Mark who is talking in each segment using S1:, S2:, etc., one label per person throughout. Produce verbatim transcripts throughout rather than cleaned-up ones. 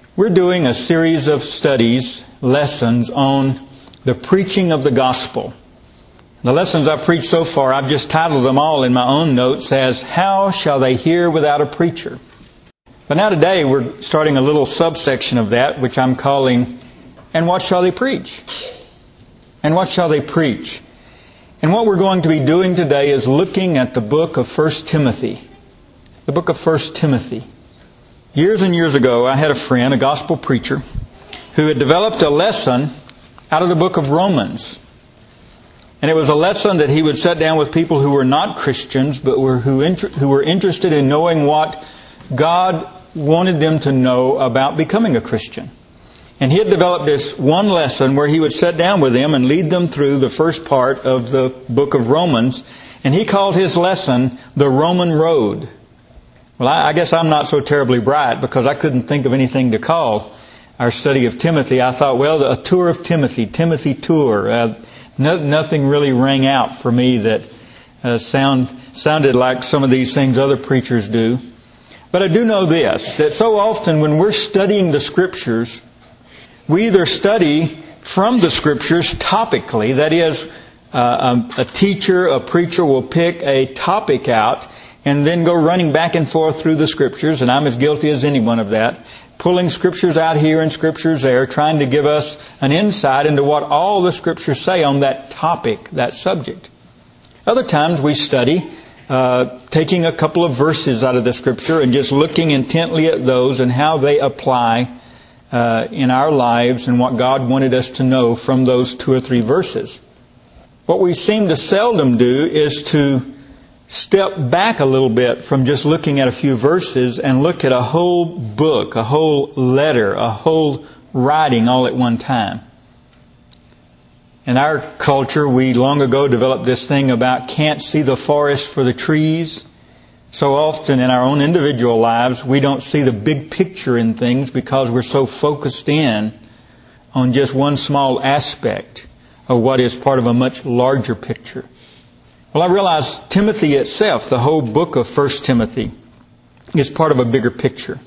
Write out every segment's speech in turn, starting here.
S1: We're doing a series of studies, lessons on the preaching of the gospel. The lessons I've preached so far, I've just titled them all in my own notes as, How Shall They Hear Without a Preacher? But now today we're starting a little subsection of that, which I'm calling, And What Shall They Preach? And what shall they preach? And what we're going to be doing today is looking at the book of First Timothy. The book of First Timothy. Years and years ago, I had a friend, a gospel preacher, who had developed a lesson out of the book of Romans. And it was a lesson that he would sit down with people who were not Christians, but were who, inter- who were interested in knowing what God wanted them to know about becoming a Christian. And he had developed this one lesson where he would sit down with them and lead them through the first part of the book of Romans. And he called his lesson the Roman Road. Well, I guess I'm not so terribly bright because I couldn't think of anything to call our study of Timothy. I thought, well, a tour of Timothy, Timothy tour. Uh, no, nothing really rang out for me that uh, sound sounded like some of these things other preachers do. But I do know this, that so often when we're studying the Scriptures, we either study from the Scriptures topically, that is, uh, a, a teacher, a preacher will pick a topic out and then go running back and forth through the Scriptures, and I'm as guilty as anyone of that, pulling Scriptures out here and Scriptures there, trying to give us an insight into what all the Scriptures say on that topic, that subject. Other times we study uh, taking a couple of verses out of the Scripture and just looking intently at those and how they apply uh, in our lives and what God wanted us to know from those two or three verses. What we seem to seldom do is to step back a little bit from just looking at a few verses and look at a whole book, a whole letter, a whole writing all at one time. In our culture, we long ago developed this thing about can't see the forest for the trees. So often in our own individual lives, we don't see the big picture in things because we're so focused in on just one small aspect of what is part of a much larger picture. Well, I realize Timothy itself, the whole book of First Timothy, is part of a bigger picture.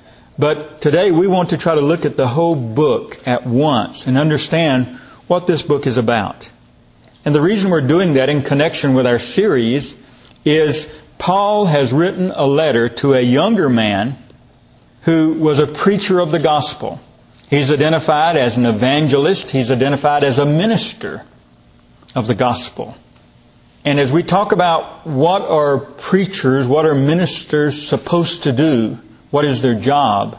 S1: But today we want to try to look at the whole book at once and understand what this book is about. And the reason we're doing that in connection with our series is Paul has written a letter to a younger man who was a preacher of the gospel. He's identified as an evangelist. He's identified as a minister of the gospel. And as we talk about what are preachers, what are ministers supposed to do, what is their job,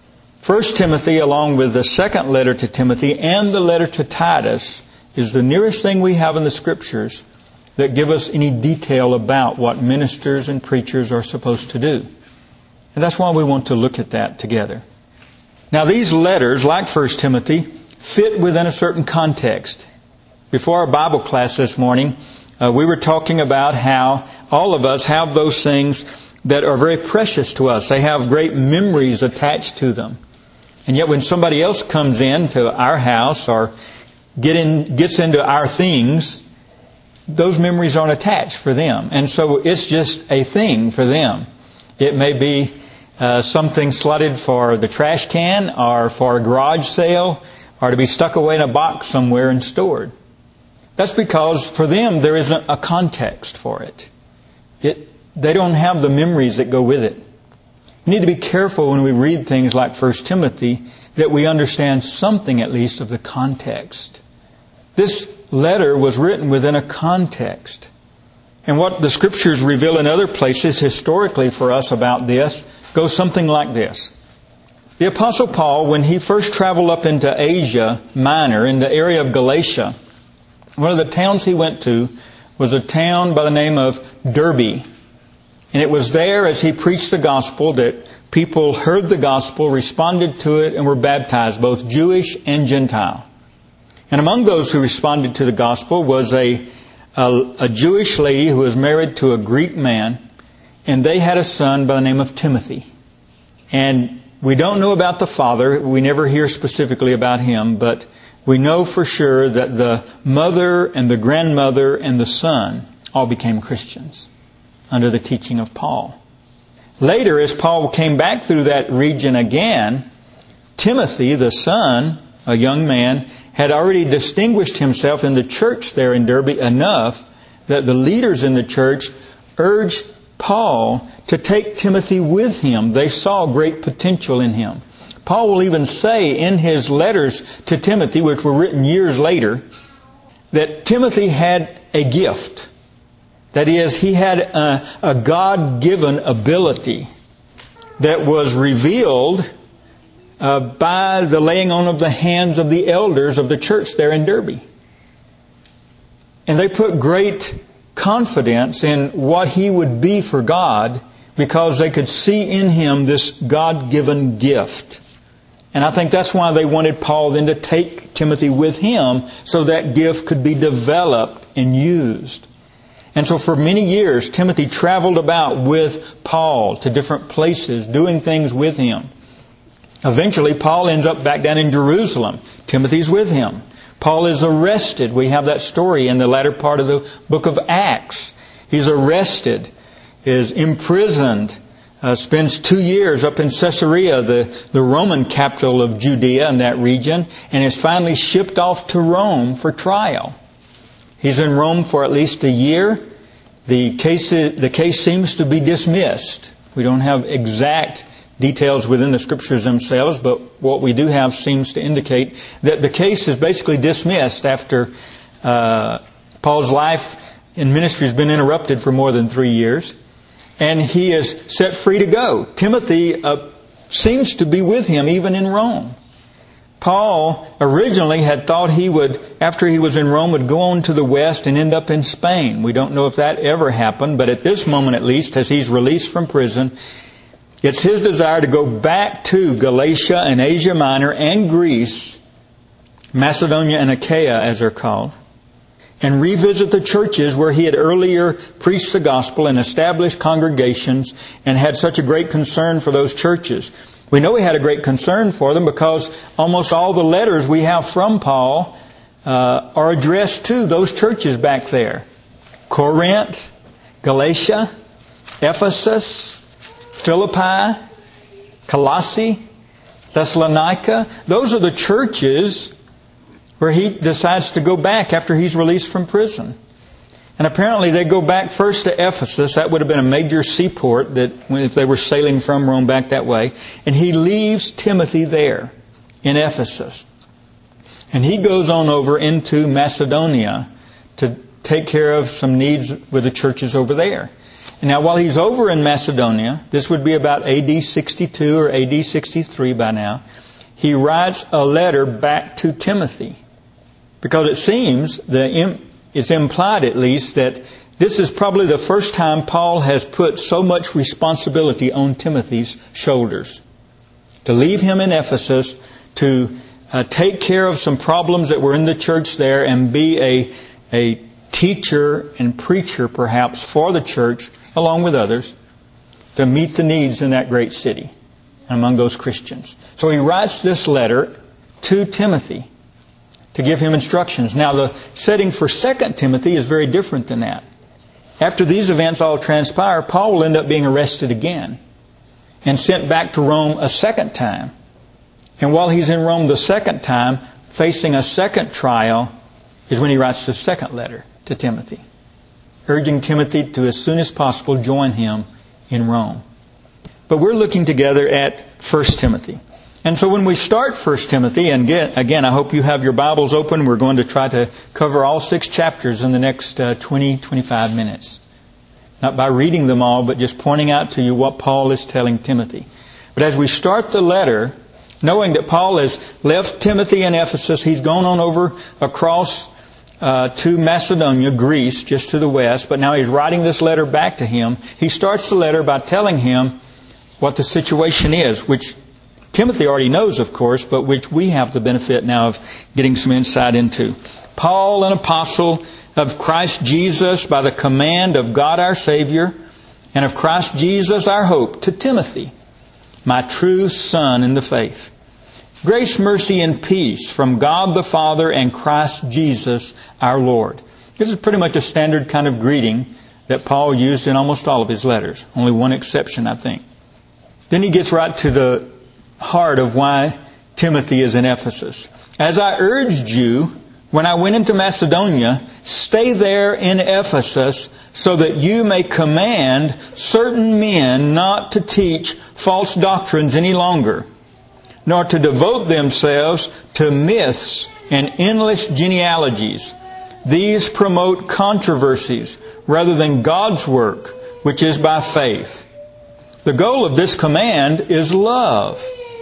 S1: First Timothy, along with the second letter to Timothy and the letter to Titus, is the nearest thing we have in the Scriptures that give us any detail about what ministers and preachers are supposed to do. And that's why we want to look at that together. Now, these letters, like First Timothy, fit within a certain context. Before our Bible class this morning, Uh, we were talking about how all of us have those things that are very precious to us. They have great memories attached to them. And yet when somebody else comes into our house or get in, gets into our things, those memories aren't attached for them. And so it's just a thing for them. It may be uh, something slotted for the trash can or for a garage sale or to be stuck away in a box somewhere and stored. That's because for them there isn't a context for it. It they don't have the memories that go with it. We need to be careful when we read things like First Timothy that we understand something at least of the context. This letter was written within a context. And what the Scriptures reveal in other places historically for us about this goes something like this. The Apostle Paul, when he first traveled up into Asia Minor, in the area of Galatia, one of the towns he went to was a town by the name of Derbe. And it was there as he preached the gospel that people heard the gospel, responded to it, and were baptized, both Jewish and Gentile. And among those who responded to the gospel was a, a, a Jewish lady who was married to a Greek man, and they had a son by the name of Timothy. And we don't know about the father. We never hear specifically about him, but we know for sure that the mother and the grandmother and the son all became Christians under the teaching of Paul. Later, as Paul came back through that region again, Timothy, the son, a young man, had already distinguished himself in the church there in Derbe enough that the leaders in the church urged Paul to take Timothy with him. They saw great potential in him. Paul will even say in his letters to Timothy, which were written years later, that Timothy had a gift. That is, he had a, a God-given ability that was revealed uh, by the laying on of the hands of the elders of the church there in Derbe. And they put great confidence in what he would be for God because they could see in him this God-given gift. And I think that's why they wanted Paul then to take Timothy with him so that gift could be developed and used. And so for many years, Timothy traveled about with Paul to different places, doing things with him. Eventually, Paul ends up back down in Jerusalem. Timothy's with him. Paul is arrested. We have that story in the latter part of the book of Acts. He's arrested, is imprisoned, uh, spends two years up in Caesarea, the, the Roman capital of Judea in that region, and is finally shipped off to Rome for trial. He's in Rome for at least a year. The case, the case seems to be dismissed. We don't have exact details within the Scriptures themselves, but what we do have seems to indicate that the case is basically dismissed after uh, Paul's life and ministry has been interrupted for more than three years. And he is set free to go. Timothy uh, seems to be with him even in Rome. Paul originally had thought he would, after he was in Rome, would go on to the west and end up in Spain. We don't know if that ever happened, but at this moment at least, as he's released from prison, it's his desire to go back to Galatia and Asia Minor and Greece, Macedonia and Achaia as they're called, and revisit the churches where he had earlier preached the gospel and established congregations and had such a great concern for those churches. We know he had a great concern for them because almost all the letters we have from Paul uh, are addressed to those churches back there. Corinth, Galatia, Ephesus, Philippi, Colossae, Thessalonica. Those are the churches where he decides to go back after he's released from prison. And apparently they go back first to Ephesus. That would have been a major seaport that if they were sailing from Rome back that way. And he leaves Timothy there in Ephesus. And he goes on over into Macedonia to take care of some needs with the churches over there. And now while he's over in Macedonia, this would be about A D sixty-two or A D sixty-three by now, he writes a letter back to Timothy. Because it seems, the it's implied at least, that this is probably the first time Paul has put so much responsibility on Timothy's shoulders. To leave him in Ephesus, to uh, take care of some problems that were in the church there and be a, a teacher and preacher perhaps for the church, along with others, to meet the needs in that great city among those Christians. So he writes this letter to Timothy to give him instructions. Now the setting for Second Timothy is very different than that. After these events all transpire, Paul will end up being arrested again and sent back to Rome a second time. And while he's in Rome the second time, facing a second trial, is when he writes the second letter to Timothy, urging Timothy to as soon as possible join him in Rome. But we're looking together at First Timothy. And so when we start First Timothy, and again, again, I hope you have your Bibles open. We're going to try to cover all six chapters in the next uh, twenty, twenty-five minutes. Not by reading them all, but just pointing out to you what Paul is telling Timothy. But as we start the letter, knowing that Paul has left Timothy in Ephesus, he's gone on over across uh, to Macedonia, Greece, just to the west, but now he's writing this letter back to him. He starts the letter by telling him what the situation is, which Timothy already knows, of course, but which we have the benefit now of getting some insight into. Paul, an apostle of Christ Jesus by the command of God our Savior, and of Christ Jesus our hope, to Timothy, my true son in the faith. Grace, mercy, and peace from God the Father and Christ Jesus our Lord. This is pretty much a standard kind of greeting that Paul used in almost all of his letters. Only one exception, I think. Then he gets right to the heart of why Timothy is in Ephesus. As I urged you when I went into Macedonia, stay there in Ephesus so that you may command certain men not to teach false doctrines any longer, nor to devote themselves to myths and endless genealogies. These promote controversies rather than God's work, which is by faith. The goal of this command is love.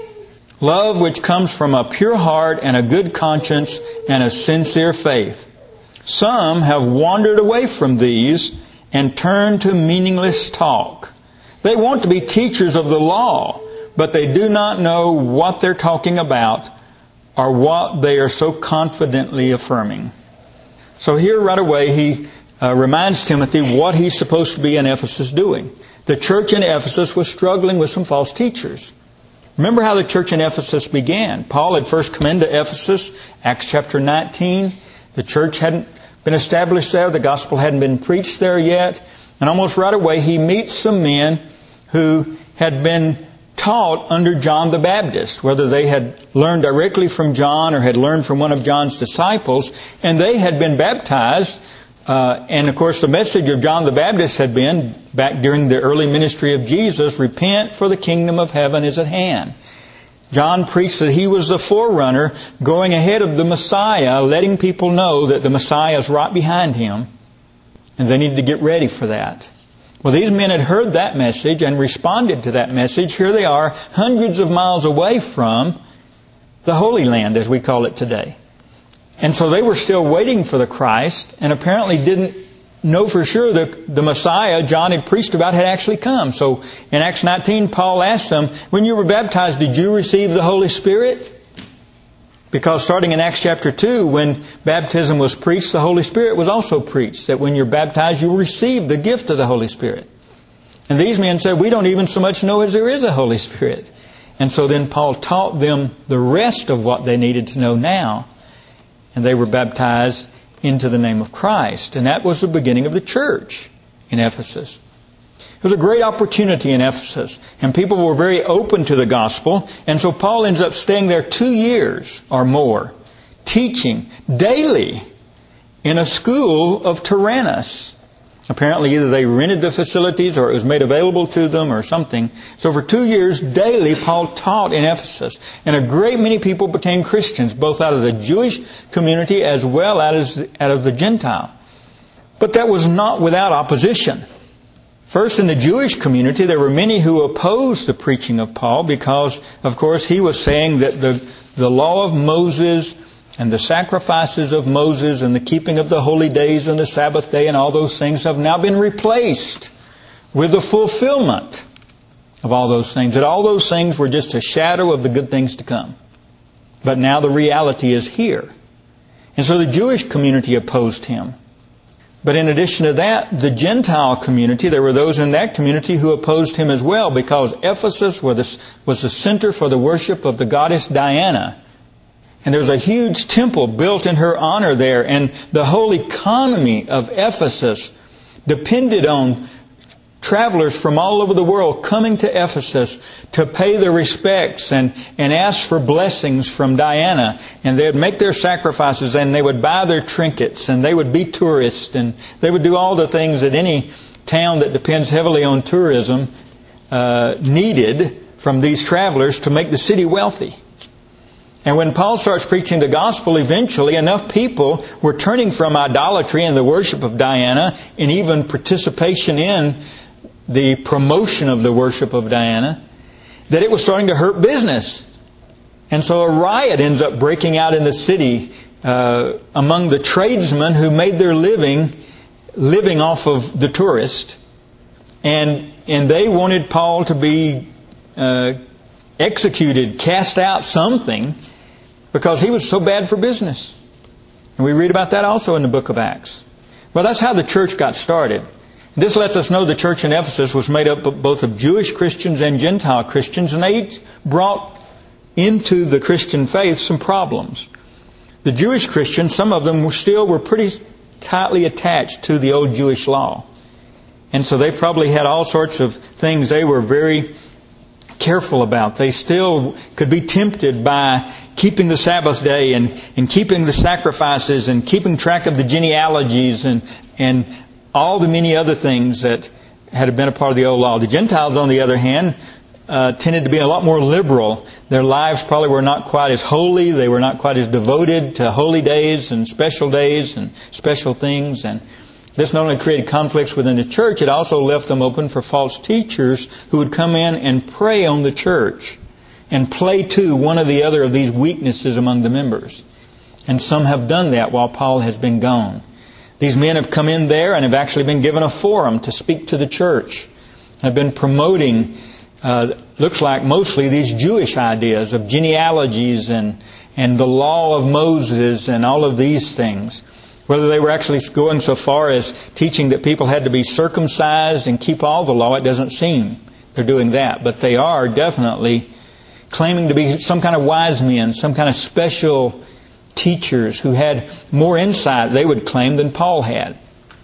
S1: Love which comes from a pure heart and a good conscience and a sincere faith. Some have wandered away from these and turned to meaningless talk. They want to be teachers of the law, but they do not know what they're talking about or what they are so confidently affirming. So here right away he uh, reminds Timothy what he's supposed to be in Ephesus doing. The church in Ephesus was struggling with some false teachers. Remember how the church in Ephesus began. Paul had first come into Ephesus, Acts chapter nineteen. The church hadn't been established there. The gospel hadn't been preached there yet. And almost right away he meets some men who had been taught under John the Baptist, whether they had learned directly from John or had learned from one of John's disciples. And they had been baptized. Uh, and of course the message of John the Baptist had been, back during the early ministry of Jesus, repent for the kingdom of heaven is at hand. John preached that he was the forerunner going ahead of the Messiah, letting people know that the Messiah is right behind him and they needed to get ready for that. Well, these men had heard that message and responded to that message. Here they are, hundreds of miles away from the Holy Land, as we call it today. And so they were still waiting for the Christ and apparently didn't know for sure that the Messiah John had preached about had actually come. So in Acts nineteen, Paul asked them, when you were baptized, did you receive the Holy Spirit? Because starting in Acts chapter two, when baptism was preached, the Holy Spirit was also preached. That when you're baptized, you'll receive the gift of the Holy Spirit. And these men said, we don't even so much know as there is a Holy Spirit. And so then Paul taught them the rest of what they needed to know now. And they were baptized into the name of Christ. And that was the beginning of the church in Ephesus. It was a great opportunity in Ephesus. And people were very open to the gospel. And so Paul ends up staying there two years or more, teaching daily in a school of Tyrannus. Apparently either they rented the facilities or it was made available to them or something. So for two years daily Paul taught in Ephesus. And a great many people became Christians, both out of the Jewish community as well as out of the Gentile. But that was not without opposition. First, in the Jewish community, there were many who opposed the preaching of Paul because, of course, he was saying that the, the law of Moses and the sacrifices of Moses and the keeping of the holy days and the Sabbath day and all those things have now been replaced with the fulfillment of all those things. That all those things were just a shadow of the good things to come. But now the reality is here. And so the Jewish community opposed him. But in addition to that, the Gentile community, there were those in that community who opposed him as well because Ephesus was the center for the worship of the goddess Diana. And there's a huge temple built in her honor there. And the whole economy of Ephesus depended on travelers from all over the world coming to Ephesus to pay their respects and, and ask for blessings from Diana. And they would make their sacrifices and they would buy their trinkets and they would be tourists and they would do all the things that any town that depends heavily on tourism uh, needed from these travelers to make the city wealthy. And when Paul starts preaching the gospel, eventually enough people were turning from idolatry and the worship of Diana and even participation in the promotion of the worship of Diana that it was starting to hurt business. And so a riot ends up breaking out in the city uh, among the tradesmen who made their living living off of the tourist. And, and they wanted Paul to be uh, executed, cast out, something, because he was so bad for business. And we read about that also in the book of Acts. Well, that's how the church got started. This lets us know the church in Ephesus was made up of both of Jewish Christians and Gentile Christians, and they each brought into the Christian faith some problems. The Jewish Christians, some of them were still were pretty tightly attached to the old Jewish law. And so they probably had all sorts of things they were very careful about. They still could be tempted by keeping the Sabbath day and, and keeping the sacrifices and keeping track of the genealogies and, and all the many other things that had been a part of the old law. The Gentiles, on the other hand, uh, tended to be a lot more liberal. Their lives probably were not quite as holy. They were not quite as devoted to holy days and special days and special things. And this not only created conflicts within the church, it also left them open for false teachers who would come in and prey on the church and play to one or the other of these weaknesses among the members. And some have done that while Paul has been gone. These men have come in there and have actually been given a forum to speak to the church. Have been promoting, uh, looks like mostly these Jewish ideas of genealogies and, and the law of Moses and all of these things. Whether they were actually going so far as teaching that people had to be circumcised and keep all the law, it doesn't seem they're doing that. But they are definitely claiming to be some kind of wise men, some kind of special teachers who had more insight, they would claim, than Paul had.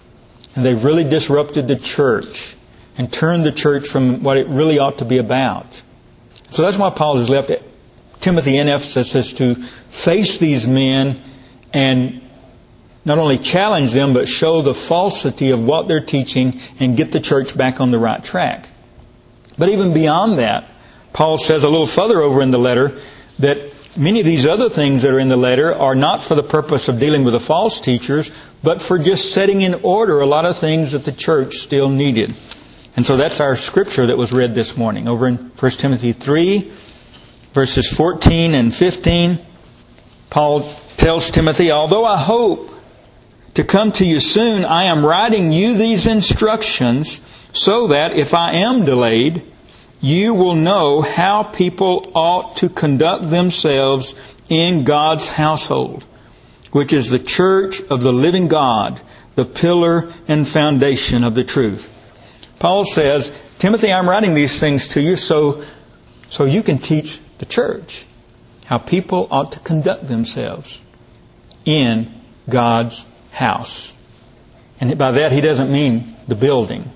S1: And they've really disrupted the church and turned the church from what it really ought to be about. So that's why Paul has left Timothy in Ephesus, is to face these men and not only challenge them, but show the falsity of what they're teaching and get the church back on the right track. But even beyond that, Paul says a little further over in the letter that many of these other things that are in the letter are not for the purpose of dealing with the false teachers, but for just setting in order a lot of things that the church still needed. And so that's our scripture that was read this morning over in First Timothy three, verses fourteen and fifteen. Paul tells Timothy, although I hope to come to you soon, I am writing you these instructions so that if I am delayed, you will know how people ought to conduct themselves in God's household, which is the church of the living God, the pillar and foundation of the truth. Paul says, Timothy, I'm writing these things to you so, so you can teach the church how people ought to conduct themselves in God's house. And by that he doesn't mean the building.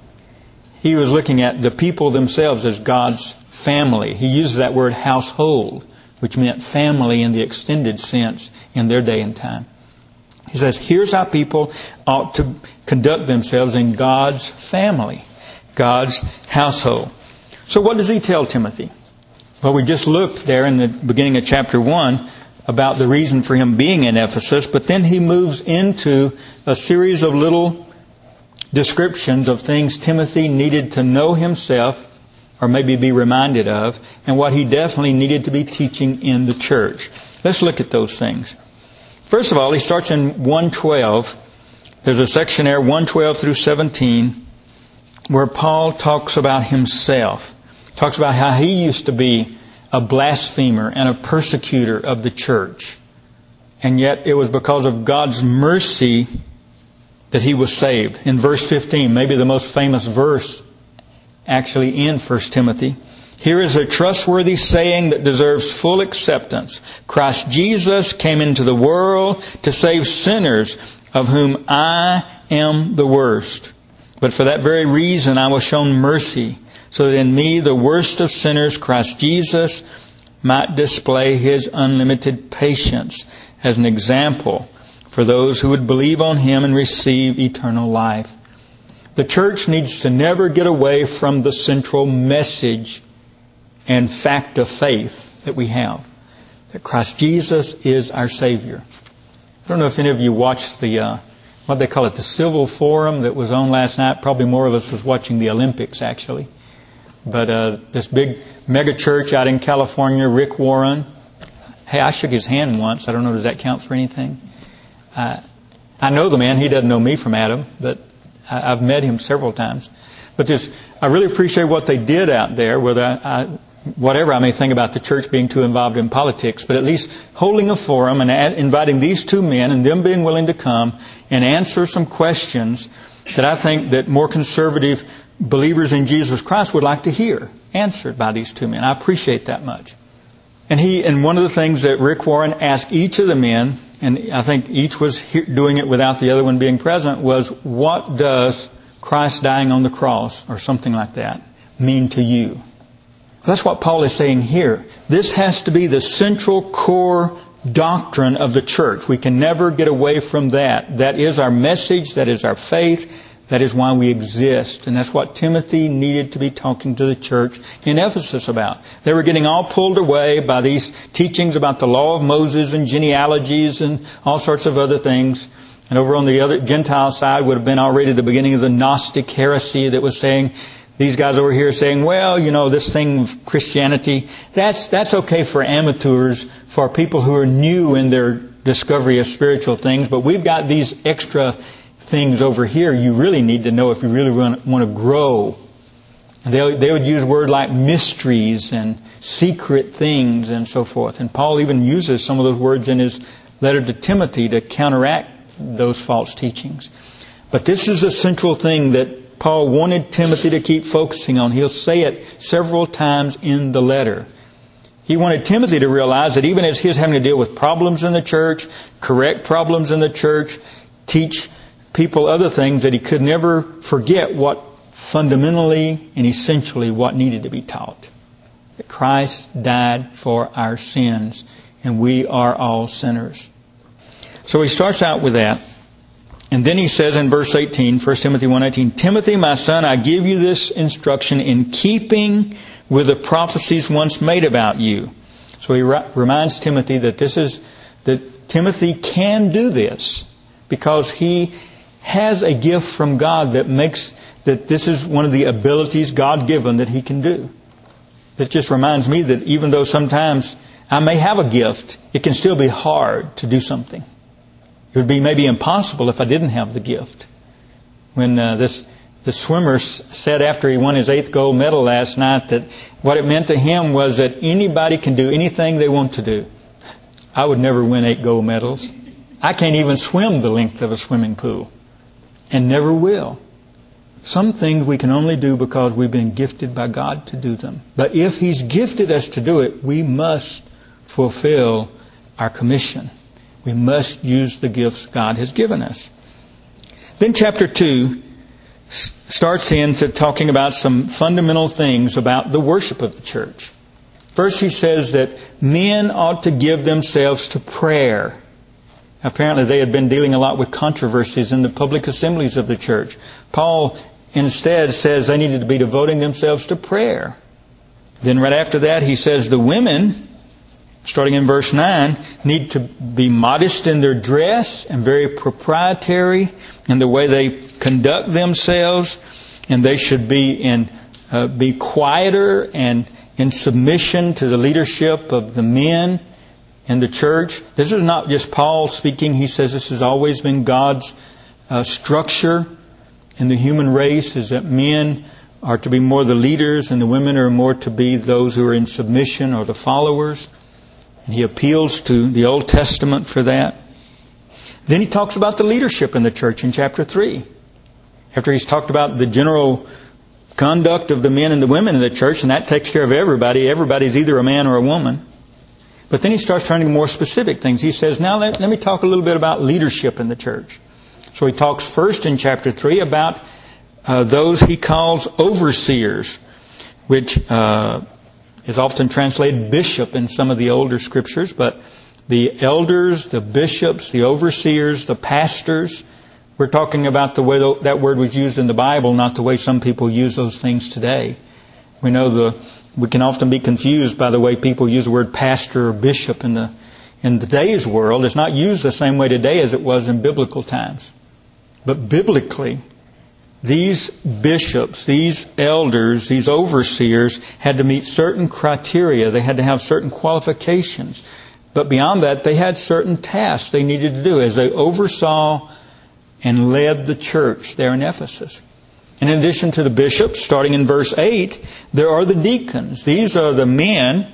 S1: He was looking at the people themselves as God's family. He uses that word household, which meant family in the extended sense in their day and time. He says, here's how people ought to conduct themselves in God's family, God's household. So what does he tell Timothy? Well, we just looked there in the beginning of chapter one about the reason for him being in Ephesus, but then he moves into a series of little descriptions of things Timothy needed to know himself, or maybe be reminded of, and what he definitely needed to be teaching in the church. Let's look at those things. First of all, he starts in one twelve. There's a section there, one twelve through seventeen, where Paul talks about himself. Talks about how he used to be a blasphemer and a persecutor of the church. And yet it was because of God's mercy that he was saved. In verse fifteen, maybe the most famous verse actually in First Timothy. Here is a trustworthy saying that deserves full acceptance. Christ Jesus came into the world to save sinners, of whom I am the worst. But for that very reason I was shown mercy, so that in me, the worst of sinners, Christ Jesus might display His unlimited patience as an example for those who would believe on Him and receive eternal life. The church needs to never get away from the central message and fact of faith that we have, that Christ Jesus is our Savior. I don't know if any of you watched the, uh, what they call it, the Civil Forum that was on last night. Probably more of us was watching the Olympics, actually. But uh, this big mega church out in California, Rick Warren. Hey, I shook his hand once. I don't know, does that count for anything? Uh, I know the man. He doesn't know me from Adam, but I, I've met him several times. But this, I really appreciate what they did out there. Whether I, I, whatever I may think about the church being too involved in politics, but at least holding a forum and ad, inviting these two men and them being willing to come and answer some questions that I think that more conservative believers in Jesus Christ would like to hear answered by these two men. I appreciate that much. And he, and one of the things that Rick Warren asked each of the men, and I think each was doing it without the other one being present, was, what does Christ dying on the cross, or something like that, mean to you? That's what Paul is saying here. This has to be the central core doctrine of the church. We can never get away from that. That is our message. That is our faith. That is why we exist. And that's what Timothy needed to be talking to the church in Ephesus about. They were getting all pulled away by these teachings about the law of Moses and genealogies and all sorts of other things. And over on the other Gentile side would have been already the beginning of the Gnostic heresy that was saying, these guys over here saying, well, you know, this thing of Christianity, that's that's okay for amateurs, for people who are new in their discovery of spiritual things, but we've got these extra things over here you really need to know if you really want, want to grow. And they, they would use words like mysteries and secret things and so forth. And Paul even uses some of those words in his letter to Timothy to counteract those false teachings. But this is a central thing that Paul wanted Timothy to keep focusing on. He'll say it several times in the letter. He wanted Timothy to realize that even as he's having to deal with problems in the church, correct problems in the church, teach people other things, that he could never forget what fundamentally and essentially what needed to be taught. That Christ died for our sins and we are all sinners. So he starts out with that. And then he says in verse eighteen, First Timothy one eighteen, Timothy, my son, I give you this instruction in keeping with the prophecies once made about you. So he re- reminds Timothy that this is, that Timothy can do this because he has a gift from God that makes, that this is one of the abilities God given that he can do. It just reminds me that even though sometimes I may have a gift, it can still be hard to do something. It would be maybe impossible if I didn't have the gift. When uh, this the swimmer said after he won his eighth gold medal last night that what it meant to him was that anybody can do anything they want to do. I would never win eight gold medals. I can't even swim the length of a swimming pool. And never will. Some things we can only do because we've been gifted by God to do them. But if He's gifted us to do it, we must fulfill our commission. We must use the gifts God has given us. Then chapter two starts into talking about some fundamental things about the worship of the church. First he says that men ought to give themselves to prayer. Apparently they had been dealing a lot with controversies in the public assemblies of the church. Paul instead says they needed to be devoting themselves to prayer. Then right after that he says the women, starting in verse nine, need to be modest in their dress and very proprietary in the way they conduct themselves, and they should be in uh, be quieter and in submission to the leadership of the men in the church. This is not just Paul speaking. He says this has always been God's uh, structure in the human race, is that men are to be more the leaders and the women are more to be those who are in submission or the followers. And he appeals to the Old Testament for that. Then he talks about the leadership in the church in chapter three. After he's talked about the general conduct of the men and the women in the church, and that takes care of everybody. Everybody's either a man or a woman. But then he starts turning to more specific things. He says, now let, let me talk a little bit about leadership in the church. So he talks first in chapter three about uh, those he calls overseers, which uh, is often translated bishop in some of the older scriptures, but the elders, the bishops, the overseers, the pastors, we're talking about the way that word was used in the Bible, not the way some people use those things today. We know the we can often be confused by the way people use the word pastor or bishop in the in today's world. It's not used the same way today as it was in biblical times. But biblically, these bishops, these elders, these overseers had to meet certain criteria. They had to have certain qualifications. But beyond that, they had certain tasks they needed to do as they oversaw and led the church there in Ephesus. In addition to the bishops, starting in verse eight, there are the deacons. These are the men.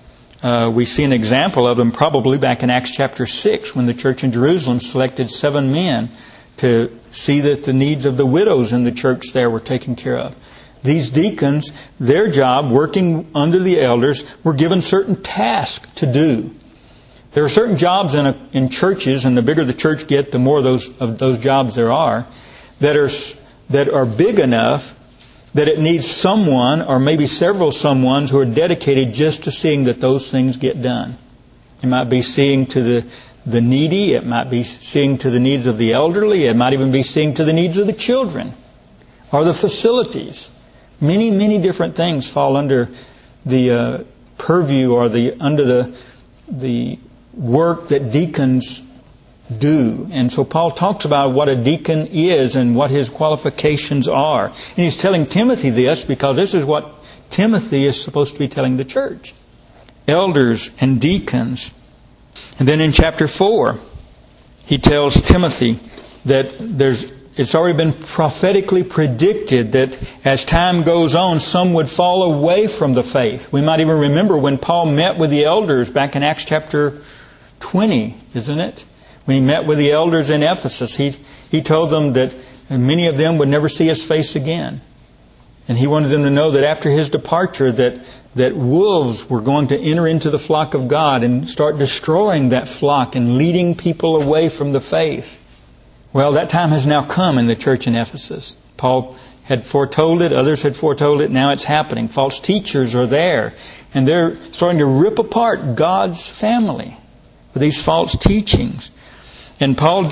S1: Uh, we see an example of them probably back in Acts chapter six when the church in Jerusalem selected seven men to see that the needs of the widows in the church there were taken care of. These deacons, their job, working under the elders, were given certain tasks to do. There are certain jobs in, a, in churches, and the bigger the church get, the more those of those jobs there are, that are that are big enough that it needs someone or maybe several someones who are dedicated just to seeing that those things get done. It might be seeing to the, the needy. It might be seeing to the needs of the elderly. It might even be seeing to the needs of the children or the facilities. Many, many different things fall under the uh, purview or the under the the work that deacons do. And so Paul talks about what a deacon is and what his qualifications are. And he's telling Timothy this because this is what Timothy is supposed to be telling the church. Elders and deacons. And then in chapter four, he tells Timothy that there's it's already been prophetically predicted that as time goes on, some would fall away from the faith. We might even remember when Paul met with the elders back in Acts chapter twenty, isn't it? When he met with the elders in Ephesus, he, he told them that many of them would never see his face again. And he wanted them to know that after his departure that, that wolves were going to enter into the flock of God and start destroying that flock and leading people away from the faith. Well, that time has now come in the church in Ephesus. Paul had foretold it, others had foretold it, now it's happening. False teachers are there, and they're starting to rip apart God's family with these false teachings. And Paul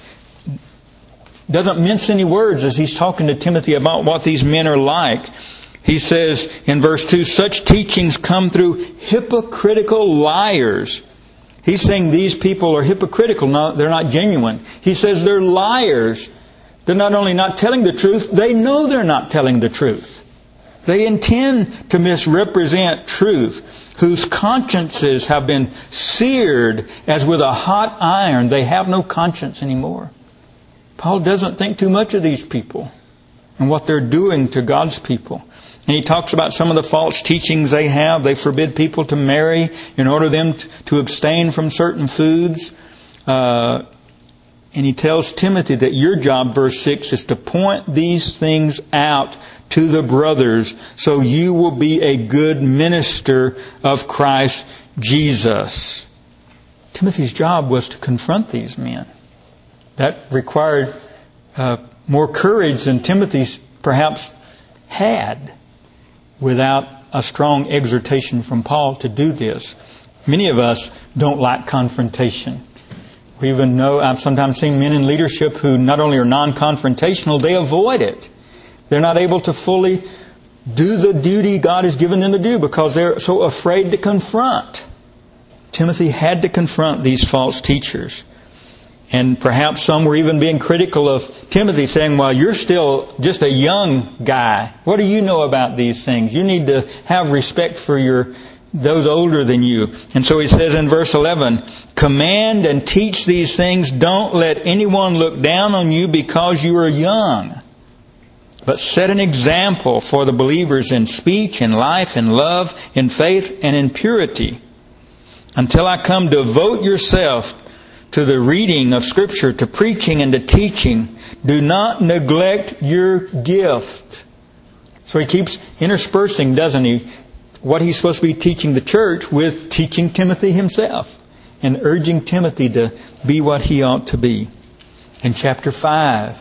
S1: doesn't mince any words as he's talking to Timothy about what these men are like. He says in verse two, such teachings come through hypocritical liars. He's saying these people are hypocritical, not, they're not genuine. He says they're liars. They're not only not telling the truth, they know they're not telling the truth. They intend to misrepresent truth, whose consciences have been seared as with a hot iron. They have no conscience anymore. Paul doesn't think too much of these people and what they're doing to God's people. And he talks about some of the false teachings they have. They forbid people to marry in order them to abstain from certain foods. Uh, and he tells Timothy that your job, verse six, is to point these things out to the brothers so you will be a good minister of Christ Jesus. Timothy's job was to confront these men. That required uh, more courage than Timothy's perhaps had without a strong exhortation from Paul to do this. Many of us don't like confrontation. We even know, I've sometimes seen men in leadership who not only are non-confrontational, they avoid it. They're not able to fully do the duty God has given them to do because they're so afraid to confront. Timothy had to confront these false teachers. And perhaps some were even being critical of Timothy, saying, well, you're still just a young guy. What do you know about these things? You need to have respect for your those older than you. And so he says in verse eleven, command and teach these things. Don't let anyone look down on you because you are young. But set an example for the believers in speech, in life, in love, in faith, and in purity. Until I come, devote yourself to the reading of Scripture, to preaching and to teaching. Do not neglect your gift. So he keeps interspersing, doesn't he, what he's supposed to be teaching the church with teaching Timothy himself and urging Timothy to be what he ought to be. In chapter five,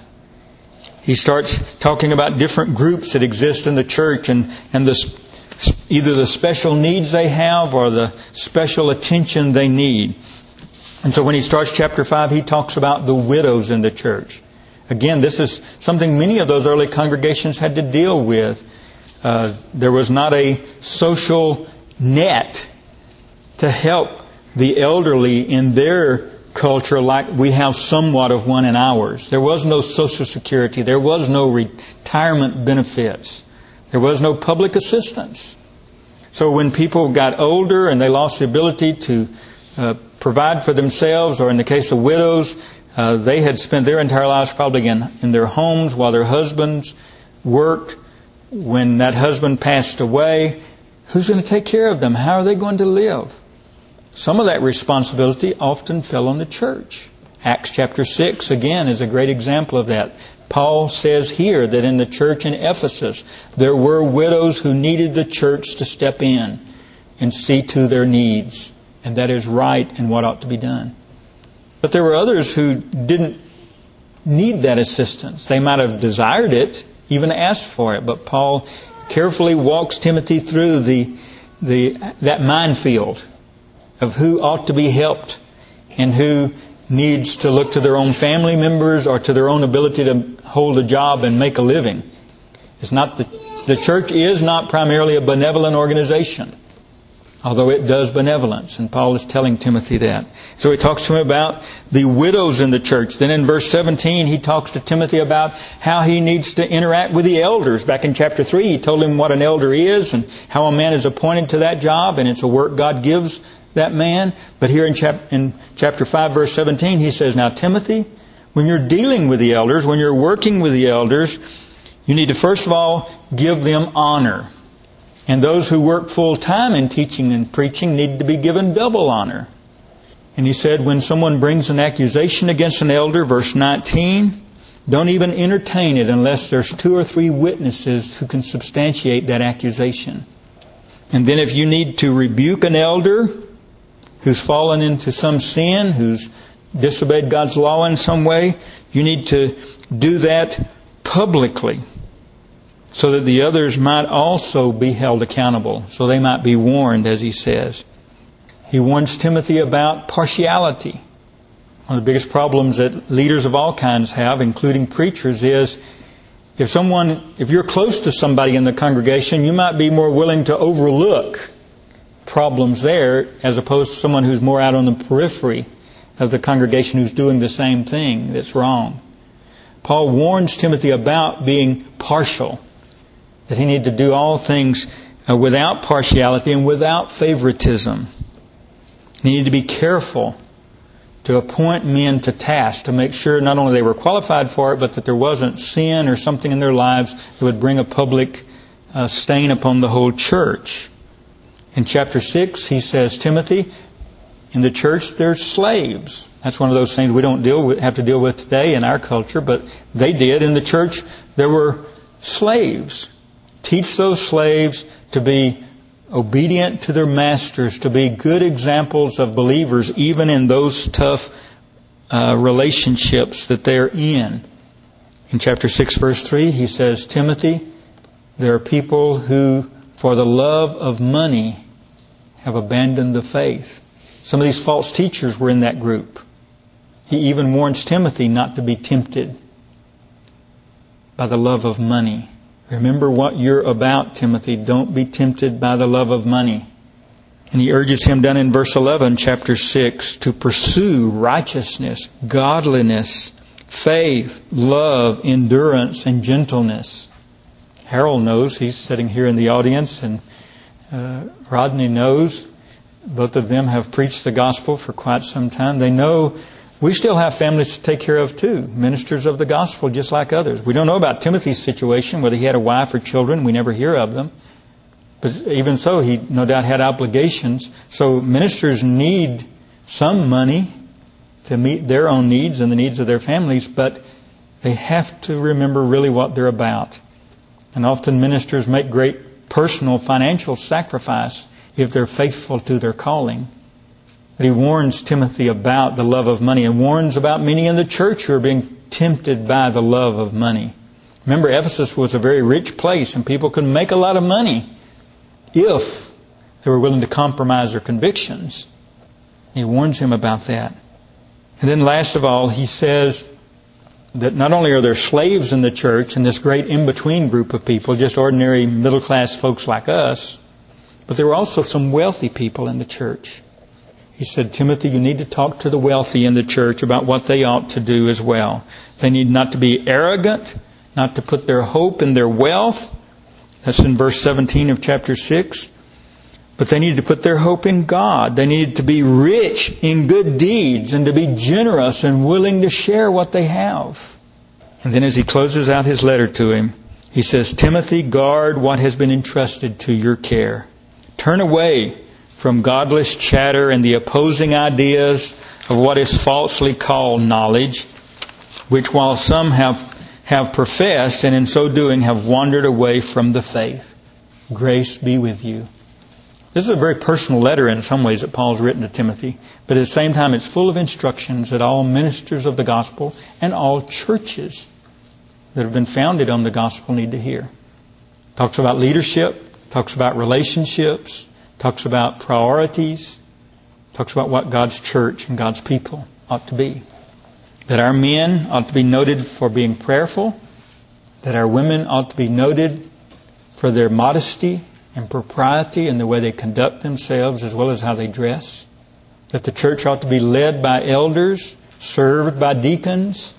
S1: he starts talking about different groups that exist in the church and, and the, either the special needs they have or the special attention they need. And so when he starts chapter five, he talks about the widows in the church. Again, this is something many of those early congregations had to deal with. Uh, there was not a social net to help the elderly in their culture like we have somewhat of one in ours. There was no Social Security. There was no retirement benefits. There was no public assistance. So when people got older and they lost the ability to uh, provide for themselves, or in the case of widows, uh, they had spent their entire lives probably in, in their homes while their husbands worked. When that husband passed away, who's going to take care of them? How are they going to live? Some of that responsibility often fell on the church. Acts chapter six, again, is a great example of that. Paul says here that in the church in Ephesus, there were widows who needed the church to step in and see to their needs. And that is right and what ought to be done. But there were others who didn't need that assistance. They might have desired it, even asked for it. But Paul carefully walks Timothy through the the that minefield of who ought to be helped and who needs to look to their own family members or to their own ability to hold a job and make a living. It's not the, the church is not primarily a benevolent organization, although it does benevolence. And Paul is telling Timothy that. So he talks to him about the widows in the church. Then in verse seventeen, he talks to Timothy about how he needs to interact with the elders. Back in chapter three, he told him what an elder is and how a man is appointed to that job, and it's a work God gives that man. But here in, chap- in chapter five, verse seventeen, he says, now Timothy, when you're dealing with the elders, when you're working with the elders, you need to first of all give them honor. And those who work full time in teaching and preaching need to be given double honor. And he said, when someone brings an accusation against an elder, verse nineteen, don't even entertain it unless there's two or three witnesses who can substantiate that accusation. And then if you need to rebuke an elder who's fallen into some sin, who's disobeyed God's law in some way, you need to do that publicly so that the others might also be held accountable, so they might be warned, as he says. He warns Timothy about partiality. One of the biggest problems that leaders of all kinds have, including preachers, is if someone, if you're close to somebody in the congregation, you might be more willing to overlook problems there as opposed to someone who's more out on the periphery of the congregation who's doing the same thing that's wrong. Paul warns Timothy about being partial, that he need to do all things uh, without partiality and without favoritism. He needed to be careful to appoint men to task to make sure not only they were qualified for it, but that there wasn't sin or something in their lives that would bring a public uh, stain upon the whole church. In chapter six, he says, Timothy, in the church there's slaves. That's one of those things we don't deal with, have to deal with today in our culture, but they did. In the church there were slaves. Teach those slaves to be obedient to their masters, to be good examples of believers, even in those tough uh, relationships that they're in. In chapter six, verse three, he says, Timothy, there are people who, for the love of money, have abandoned the faith. Some of these false teachers were in that group. He even warns Timothy not to be tempted by the love of money. Remember what you're about, Timothy. Don't be tempted by the love of money. And he urges him down in verse eleven, chapter six, to pursue righteousness, godliness, faith, love, endurance, and gentleness. Harold knows. He's sitting here in the audience, and uh, Rodney knows. Both of them have preached the gospel for quite some time. They know we still have families to take care of too, ministers of the gospel just like others. We don't know about Timothy's situation, whether he had a wife or children. We never hear of them. But even so, he no doubt had obligations. So ministers need some money to meet their own needs and the needs of their families, but they have to remember really what they're about. And often ministers make great personal financial sacrifice if they're faithful to their calling. But he warns Timothy about the love of money and warns about many in the church who are being tempted by the love of money. Remember, Ephesus was a very rich place and people could make a lot of money if they were willing to compromise their convictions. He warns him about that. And then last of all, he says that not only are there slaves in the church and this great in-between group of people, just ordinary middle-class folks like us, but there were also some wealthy people in the church. He said, Timothy, you need to talk to the wealthy in the church about what they ought to do as well. They need not to be arrogant, not to put their hope in their wealth. That's in verse seventeen of chapter six. But they needed to put their hope in God. They needed to be rich in good deeds and to be generous and willing to share what they have. And then as he closes out his letter to him, he says, Timothy, guard what has been entrusted to your care. Turn away from godless chatter and the opposing ideas of what is falsely called knowledge, which while some have, have professed and in so doing have wandered away from the faith. Grace be with you. This is a very personal letter in some ways that Paul's written to Timothy, but at the same time it's full of instructions that all ministers of the gospel and all churches that have been founded on the gospel need to hear. Talks about leadership, talks about relationships, talks about priorities, talks about what God's church and God's people ought to be. That our men ought to be noted for being prayerful, that our women ought to be noted for their modesty and propriety in the way they conduct themselves as well as how they dress. That the church ought to be led by elders, served by deacons.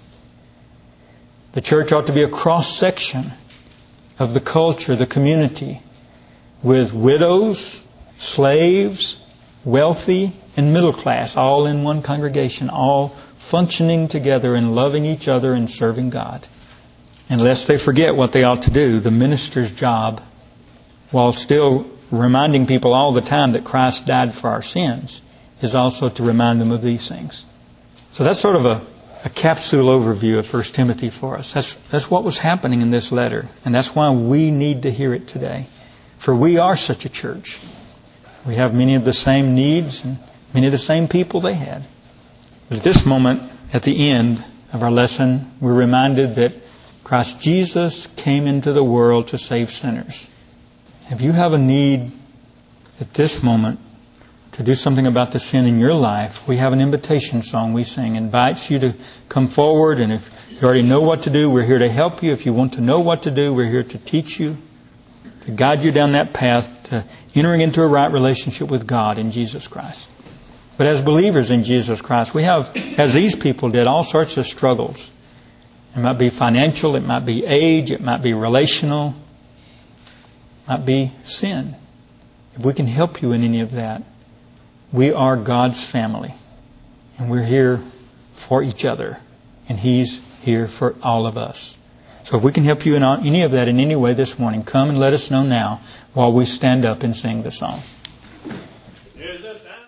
S1: The church ought to be a cross-section of the culture, the community, with widows, slaves, wealthy, and middle class, all in one congregation, all functioning together and loving each other and serving God. And lest they forget what they ought to do, the minister's job, while still reminding people all the time that Christ died for our sins, is also to remind them of these things. So that's sort of a, a capsule overview of First Timothy for us. That's, that's what was happening in this letter. And that's why we need to hear it today. For we are such a church. We have many of the same needs and many of the same people they had. But at this moment, at the end of our lesson, we're reminded that Christ Jesus came into the world to save sinners. If you have a need at this moment to do something about the sin in your life, we have an invitation song we sing. It invites you to come forward, and if you already know what to do, we're here to help you. If you want to know what to do, we're here to teach you, to guide you down that path to entering into a right relationship with God in Jesus Christ. But as believers in Jesus Christ, we have, as these people did, all sorts of struggles. It might be financial, it might be age, it might be relational, it might be sin. If we can help you in any of that, we are God's family. And we're here for each other. And He's here for all of us. So if we can help you in any of that in any way this morning, come and let us know now while we stand up and sing the song.